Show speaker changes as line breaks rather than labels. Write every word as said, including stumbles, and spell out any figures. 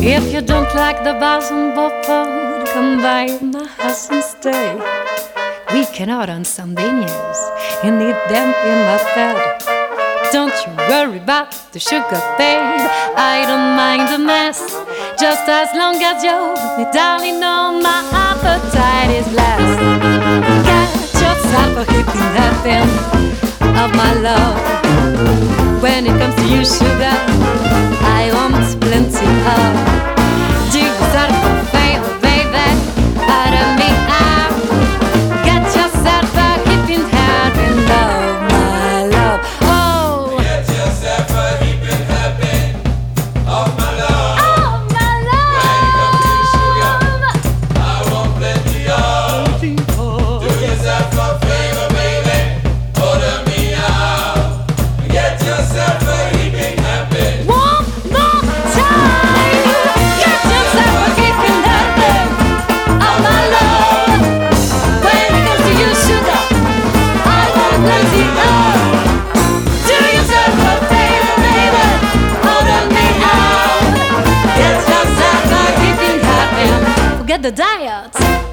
If you don't like the bars and Beaufort, come by my house and stay. We can out on Sunday news and eat them in my bed. Don't you worry about the sugar, babe, I don't mind a mess. Just as long as you're with me, darling, no, my appetite is less. Get yourself a hippie happen of my love. When it comes to you, sugar, I want plenty of. Do yourself a favor, baby, pardon me out. Get yourself a hippie happen of my love. Oh,
get yourself a hippie happen of my love.
oh my love.
When it comes to sugar, I want plenty of. Do yourself a favor, baby, order me out. Get yourself a hippie happen.
One more time. Get yourself a hippie happen of my love. When it comes to you, sugar, I want plenty of. Do yourself a favor, baby, order me out. Get yourself a hippie happen. Forget the diet.